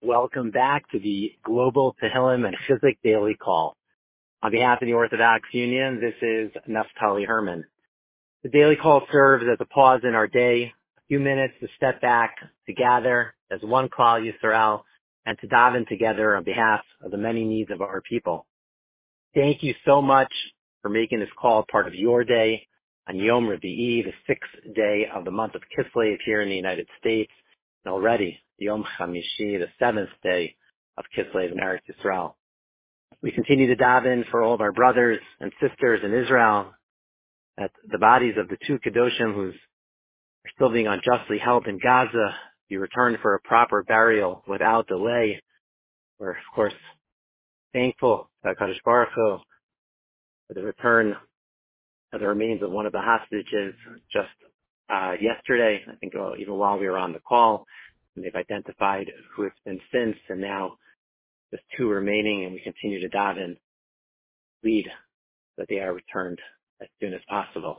Welcome back to the Global Tehillim and Chizuk Daily Call. On behalf of the Orthodox Union, this is Naftali Herman. The Daily Call serves as a pause in our day, a few minutes to step back, to gather as one Klal Yisrael, and to daven together on behalf of the many needs of our people. Thank you so much for making this call part of your day on Yom Revi'i, the 6th day of the month of Kislev here in the United States, and already Yom Chamishi, the 7th day of Kislev in Eretz Yisrael. We continue to daven for all of our brothers and sisters in Israel, that the bodies of the two Kedoshim who are still being unjustly held in Gaza be returned for a proper burial without delay. We're, of course, thankful to HaKadosh Baruch Hu for the return of the remains of one of the hostages just yesterday, I think even while we were on the call. And they've identified who it's been since, and now just two remaining, and we continue to daven, lead that they are returned as soon as possible.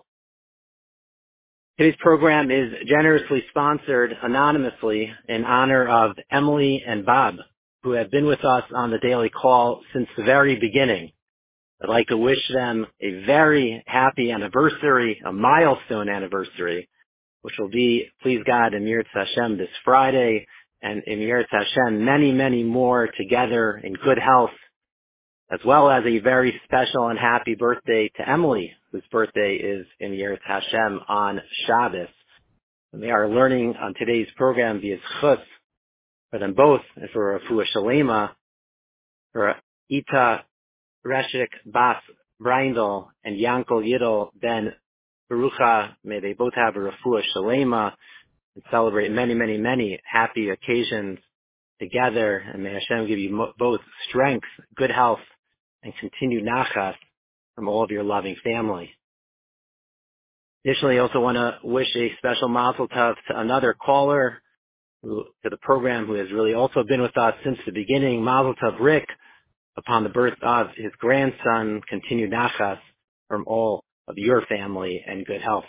Today's program is generously sponsored anonymously in honor of Emily and Bob, who have been with us on the Daily Call since the very beginning. I'd like to wish them a very happy anniversary, a milestone anniversary, which will be, please God, in Yirtzeh Hashem this Friday, and in Yirtzeh Hashem many, many more together in good health, as well as a very special and happy birthday to Emily, whose birthday is in Yirtzeh Hashem on Shabbos. And they are learning on today's program via Chus for them both, and for Refuah Shalema, for Ita Reshik Bas Brindel and Yankel Yidel Ben Barucha. May they both have a Refuah Shalema and celebrate many, many, many happy occasions together. And may Hashem give you both strength, good health, and continued nachas from all of your loving family. Additionally, I also want to wish a special mazel tov to another caller to the program who has really also been with us since the beginning, Mazel tov Rick, upon the birth of his grandson, continued nachas from all of your family and good health.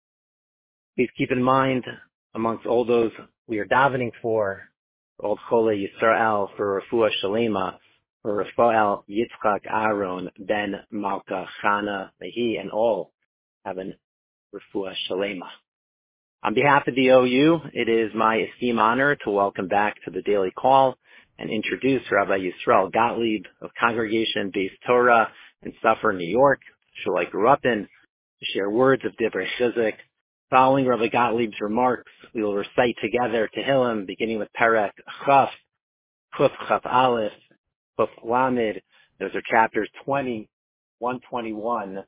Please keep in mind, amongst all those we are davening for all Chole Yisrael, for Refuah Shalema, for Rafael Yitzchak Aaron Ben Malka Chana, may he and all have a Refuah Shalema. On behalf of the OU, it is my esteemed honor to welcome back to the Daily Call and introduce Rabbi Yisrael Gottlieb of Congregation Based Torah in Suffolk, New York, shul I grew up in, to share words of Divrei Chizuk. Following Rabbi Gottlieb's remarks, we will recite together Tehillim, beginning with Perek Chaf, Kuf Chaf Aleph, Kuf Lamed. Those are chapters 20, 121,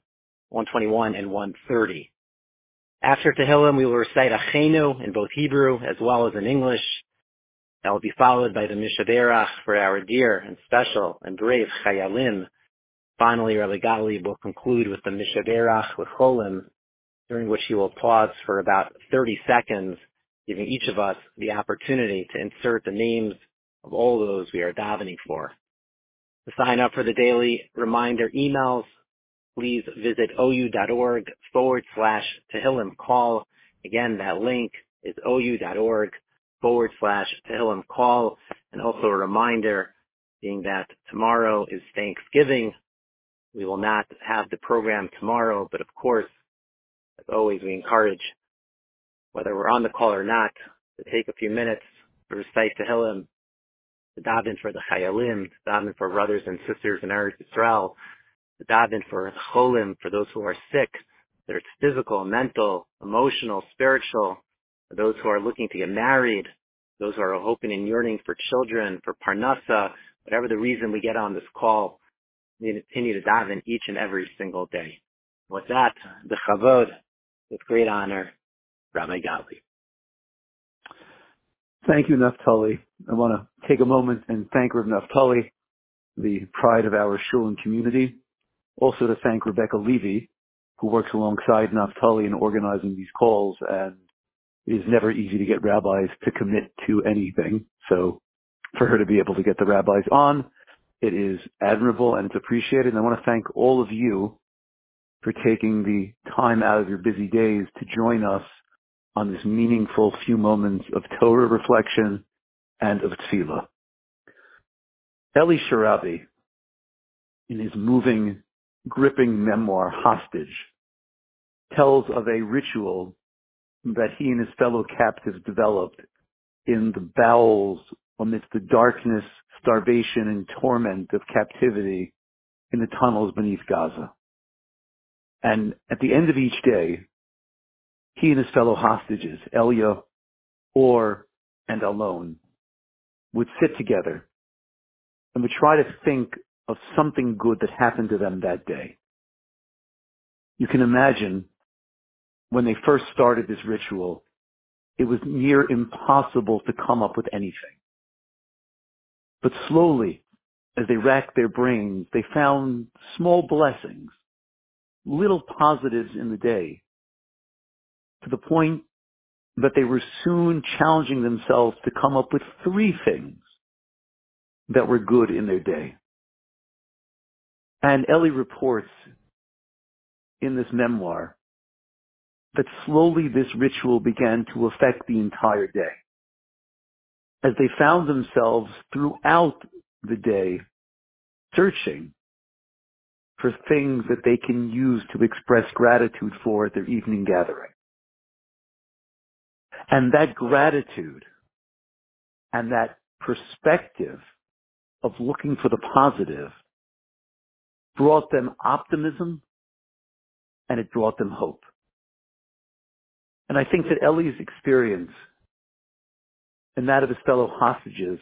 and 130. After Tehillim, we will recite Achenu in both Hebrew as well as in English. That will be followed by the Mishaberach for our dear and special and brave Chayalim. Finally, Rabbi Gottlieb will conclude with the Mishaberach with Cholim, during which he will pause for about 30 seconds, giving each of us the opportunity to insert the names of all those we are davening for. To sign up for the daily reminder emails, please visit ou.org/Tehillim call. Again, that link is ou.org/Tehillim call. And also a reminder, being that tomorrow is Thanksgiving, we will not have the program tomorrow, but of course, as always, we encourage, whether we're on the call or not, to take a few minutes to recite Tehillim, to daven for the Chayalim, to daven for brothers and sisters in Eretz Yisrael, to daven for the Cholim, for those who are sick, whether it's physical, mental, emotional, spiritual, for those who are looking to get married, those who are hoping and yearning for children, for Parnasa, whatever the reason we get on this call, we continue to daven each and every single day. With that, the Chavod, with great honor, Rabbi Gottlieb. Thank you, Naftali. I want to take a moment and thank Rav Naftali, the pride of our shul and community. Also to thank Rebecca Levy, who works alongside Naftali in organizing these calls, and it is never easy to get rabbis to commit to anything. So for her to be able to get the rabbis on, it is admirable and it's appreciated. And I want to thank all of you for taking the time out of your busy days to join us on this meaningful few moments of Torah reflection and of tefillah. Eli Sharabi, in his moving, gripping memoir, Hostage, tells of a ritual that he and his fellow captives developed in the bowels, amidst the darkness, starvation, and torment of captivity in the tunnels beneath Gaza. And at the end of each day, he and his fellow hostages, Elia, Or, and Alon, would sit together and would try to think of something good that happened to them that day. You can imagine when they first started this ritual, it was near impossible to come up with anything. But slowly, as they racked their brains, they found small blessings, little positives in the day, to the point that they were soon challenging themselves to come up with 3 things that were good in their day. And Eli reports in this memoir that slowly this ritual began to affect the entire day, as they found themselves throughout the day searching for things that they can use to express gratitude for at their evening gathering. And that gratitude and that perspective of looking for the positive brought them optimism, and it brought them hope. And I think that Eli's experience and that of his fellow hostages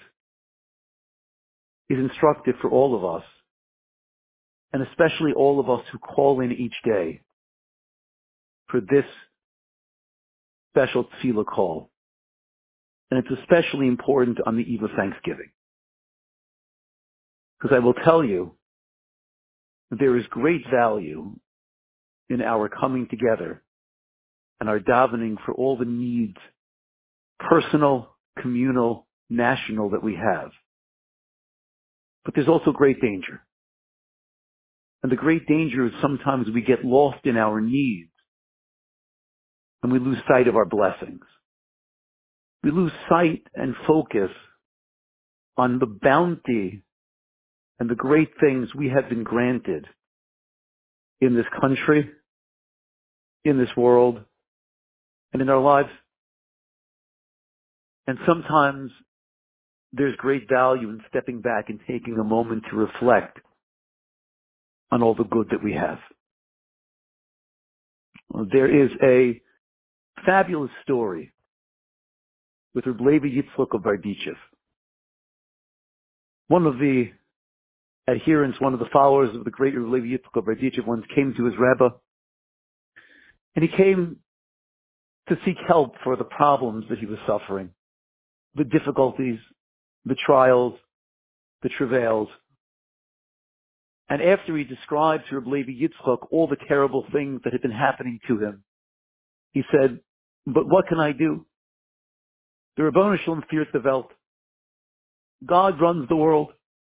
is instructive for all of us, and especially all of us who call in each day for this special tefillah call. And it's especially important on the eve of Thanksgiving. Because I will tell you, there is great value in our coming together and our davening for all the needs, personal, communal, national, that we have. But there's also great danger. And the great danger is sometimes we get lost in our needs and we lose sight of our blessings. We lose sight and focus on the bounty and the great things we have been granted in this country, in this world, and in our lives. And sometimes there's great value in stepping back and taking a moment to reflect on all the good that we have. There is a fabulous story with Reb Levi Yitzchok of Berdichev. One of the adherents, one of the followers of the great Reb Levi Yitzchok of Berdichev once came to his Rebbe, and he came to seek help for the problems that he was suffering, the difficulties, the trials, the travails. And after he described to Reb Levi Yitzchok all the terrible things that had been happening to him, he said, "But what can I do? The Ribbono Shel Olam fears the Welt. God runs the world."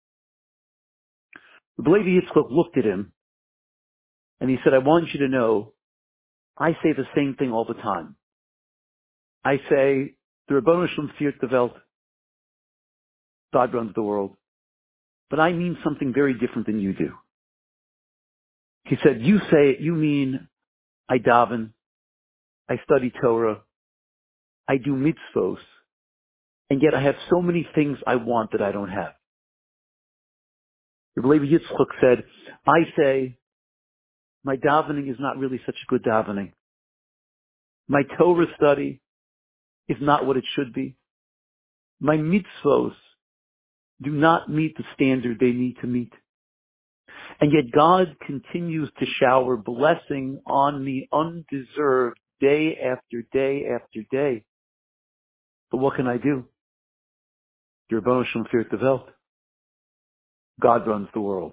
Reb Levi Yitzchok looked at him and he said, "I want you to know, I say the same thing all the time. I say, the Ribbono Shel Olam fears the Welt. God runs the world. But I mean something very different than you do." He said, you mean I daven, I study Torah, I do mitzvos, and yet I have so many things I want that I don't have. Reb Levi Yitzchok said, I say, my davening is not really such a good davening. My Torah study is not what it should be. My mitzvos do not meet the standard they need to meet. And yet God continues to shower blessing on me undeserved day after day after day. But what can I do? The Ribbono Shel Olam fears the Welt. God runs the world.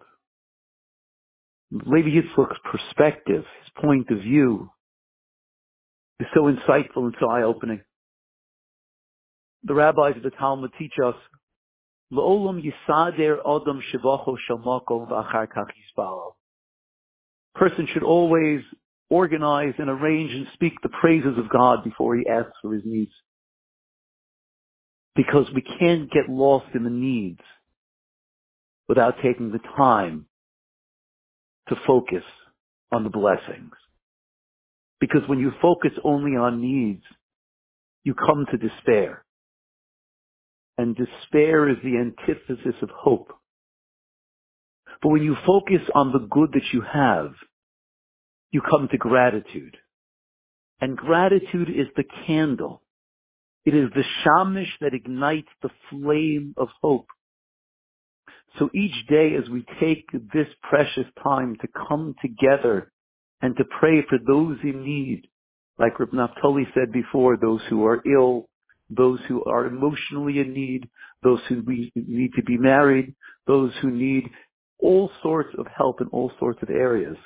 Levi Yitzchok's perspective, his point of view, is so insightful and so eye-opening. The rabbis of the Talmud teach us, L'olam yisader adam shivacho shel makom v'achar kach yispalel. Person should always organize and arrange and speak the praises of God before he asks for his needs. Because we can't get lost in the needs. without taking the time to focus on the blessings. Because when you focus only on needs, you come to despair. And despair is the antithesis of hope. But when you focus on the good that you have, you come to gratitude. And gratitude is the candle. It is the shamish that ignites the flame of hope. So each day as we take this precious time to come together and to pray for those in need, like Reb Naftali said before, those who are ill, those who are emotionally in need, those who need to be married, those who need all sorts of help in all sorts of areas.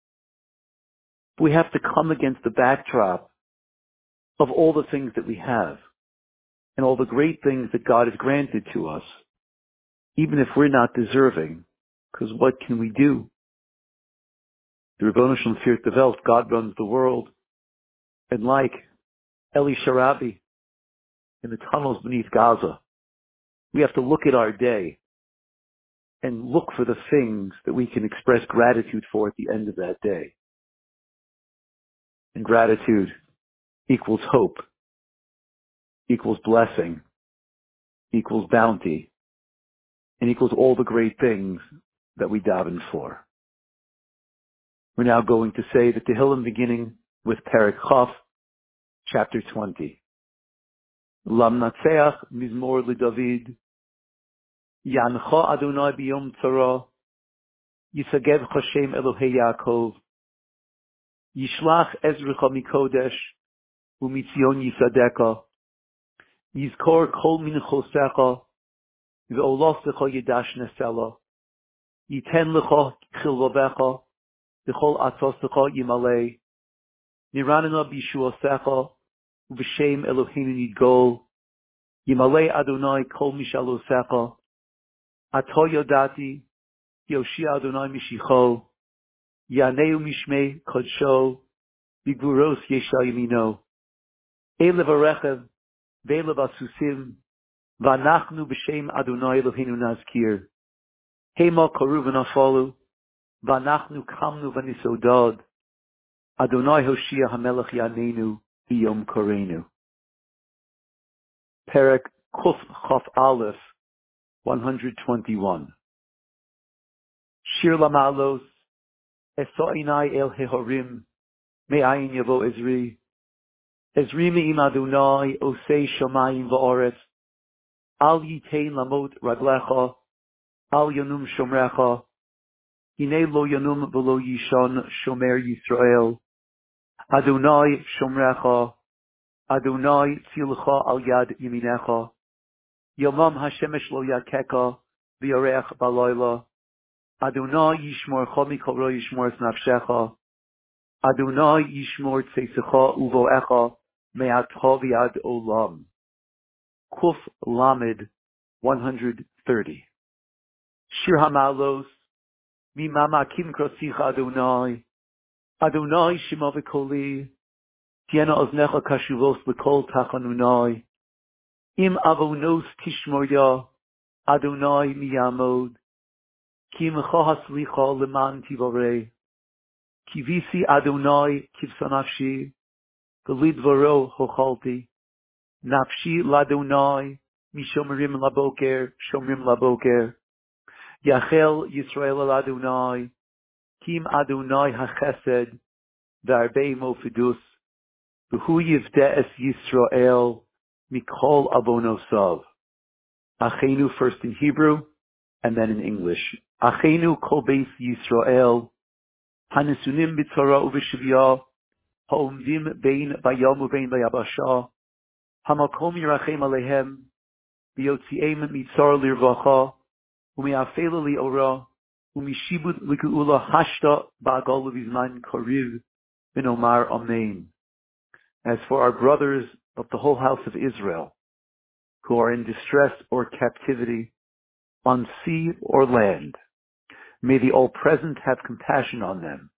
We have to come against the backdrop of all the things that we have and all the great things that God has granted to us, even if we're not deserving, because what can we do? The Rebbeinu Shalom Fiert the Welt, God runs the world, and like Eli Sharabi in the tunnels beneath Gaza, we have to look at our day and look for the things that we can express gratitude for at the end of that day. And gratitude equals hope, equals blessing, equals bounty, and equals all the great things that we daven for. We're now going to say the Tehillim beginning with Perek Chaf, chapter 20. Lamnatseach mizmor leDavid, Yancha Adonai biyom tzara, Yisagev Hashem Elohei Yaakov, Yishlach Ezrecha mikodesh, umitzion yisadeka, Yizkor kol minchosecha, ve'olosecha yidash nesela, Yiten lecha chilvavecha, v'chol atosecha yimalei, Niranena b'yishuasecha, u'v'shem Eloheinu yidgol, Yimalei Adonai kol mishalosecha, Ato yodati, Yoshia Adonai mishicho, Yaneu mishmei kodsho, Bigvuros yesha yamino, Elev arechev, Ve'elev asusim, V'anachnu b'shem Adonai Eloheinu nazkir, Hema koru v'nafalu, V'anachnu kamnu v'nisodad, Adonai Hoshia hamelech yaneinu, Biyom korenu. Perek Kuf Chaf Aleph, 121. Shir Lamalos, Esoinai El Hehorim, Me'ayin Yavo Ezri, Ezri Me'im Adonai, Osei Shomayim Va'oretz, Al Yitein Lamot Raglecha, Al Yanum Shomrecha, Hine Lo Yanum V'lo Yishon Shomer Yisrael, Adonai Shomrecha, Adonai Tzilcha Al Yad Yeminecha, Yomam Hashemesh Lo Yakeka, V'yorech Balayla, Adonai Yishmorcha Mikol Ro Yishmor Nafshecha, Adonai Yishmor Tzeisecha Uvoecha, Me'atcha V'yad Olam. Kuf Lamed 130. Shir Hamalos, Mimamakim Krosicha Adonai, Adonai Shema V'koli, Tiena Oznecha Kashuvos L'kol Tachanunai, Im Avonos Tishmorya, Adonai Miyamod, Ki Mecha Haslicha Leman Tivorei, Kivisi Adonai Kivsanafshi, Velidvaro Hochalti, Nafshi Ladonai, Mishomrim Laboker, Shomrim Laboker, Yachel Yisrael Adonai, Kim Adonai HaChesed, V'arbei Mofidus, V'hu Yivde'es Yisrael, Mikol Avonosav. Achenu first in Hebrew, and then in English. Achenu Kol Beis Yisrael, Hanesunim B'tzara U'V'Shivya, Ha'omdim Bein Bayam U'Bein Bayabasha, Hamakom Yirachem Alehem, V'Yotziem Mitzar Lirvacha, U'Me'afela Li'ora, U'Mishibud L'Geula Hashta Ba'agol V'Zman Koriv, V'Nomar Amen. As for our brothers of the whole house of Israel, who are in distress or captivity, on sea or land, may the All-Present have compassion on them,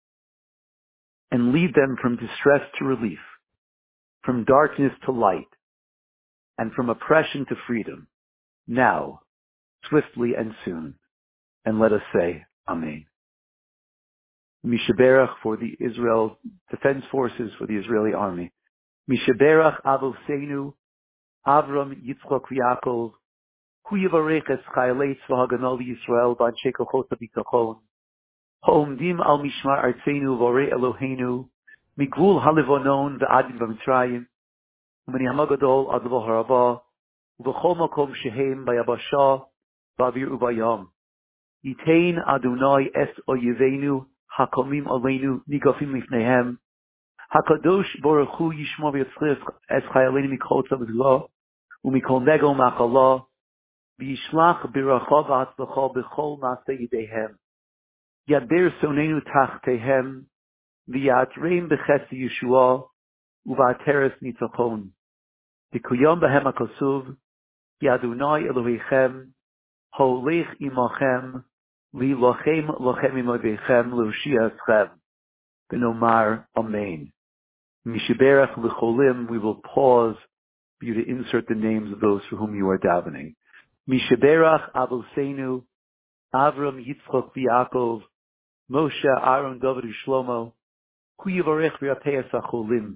and lead them from distress to relief, from darkness to light, and from oppression to freedom, now, swiftly and soon. and let us say Amen. Mishaberach for the Israel Defense Forces, for the Israeli Army. Mishaberach Avoseinu, Avram, Yitzchok, Yaakov, Hu Yivarech es Chayalei Tzva Haganah Yisrael, B'anshei Kochot HaBitachon, Ha'omdim al Mishmar Artzeinu Vorei Eloheinu, Migvul HaLevonon V'adim B'Mitzrayim, U'meni HaMagadol Ad Levo HaRabah, U'v'chol Makom Shehem B'Yabashah, B'Avir U'Bayam. Yitain Adonai es Oyeveinu, Hakomim Aleinu, Nigafim Lifnehem, Hakadosh Baruch Hu Yishmor V'Yitzchich es Chayaleinu Mikol Tzav Zlah, U'mikol Nego Machala, V'yishlach B'Racha V'Hatzlacha B'chol Maaseh Yidehem, Yader Sonenu Tachtehem, V'yatreim B'Chesed Yeshua, U'v'Ateres Nitzachon, V'kuyam B'hem HaKasuv, Yadonai Elohechem, Holech Imachem, V'lochem Lochem Imavechem, L'Oshia Eschem, V'nomar Amen. Mishaberach L'cholim, we will pause for you to insert the names of those for whom you are davening. Mishaberach Avoseinu, Avram, Yitzchok, V'Yaakov, Moshe, Aaron, David, Shlomo, Hu Yivarech V'Yapeas HaCholim.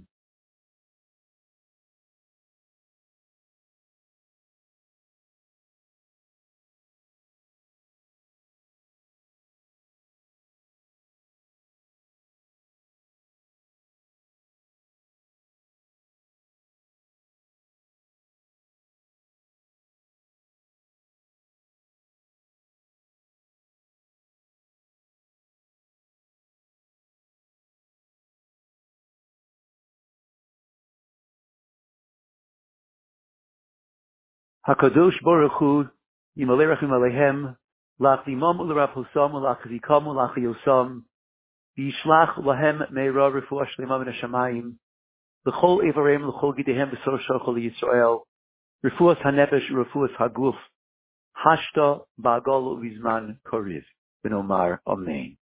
Hakadosh Baruch Hu, Yimalei Rachim Alehem, Lachlimam U'Larav Hosam U'Lachzikam U'Lachiyosam, V'yishlach Lahem Meira Refuah Shlema Min HaShamayim, L'chol Evareim L'chol Gidehem V'Sor Shachol Yisrael, Refuas HaNefesh Refuas HaGuf, Hashta Ba'agol U'Vizman Koriv. V'nomar Amen.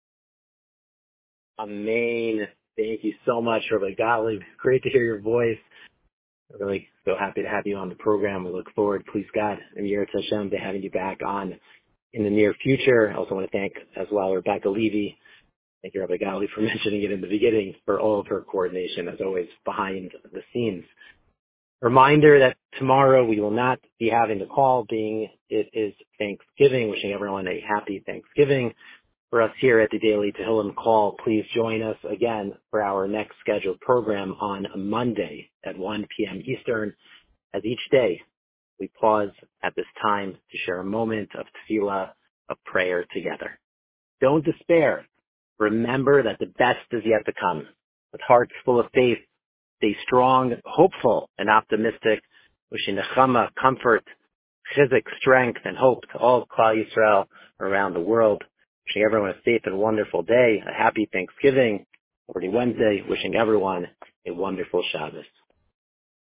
Amen. Thank you so much, Rabbi Gottlieb. Great to hear your voice. We're really so happy to have you on the program. We look forward, please God, and Yirtzeh Hashem, to having you back on in the near future. I also want to thank as well Rebecca Levy. Thank you, Rabbi Gottlieb, for mentioning it in the beginning, for all of her coordination, as always, behind the scenes. Reminder that tomorrow we will not be having the call, being it is Thanksgiving. Wishing everyone a happy Thanksgiving. For us here at the Daily Tehillim Call, please join us again for our next scheduled program on Monday at 1 p.m. Eastern. As each day, we pause at this time to share a moment of tefillah, of prayer together. Don't despair. Remember that the best is yet to come. With hearts full of faith, stay strong, hopeful, and optimistic. Wishing nechama, comfort, chizik, strength, and hope to all of Klal Yisrael around the world. Wishing everyone a safe and wonderful day, a happy Thanksgiving, already Wednesday, wishing everyone a wonderful Shabbos.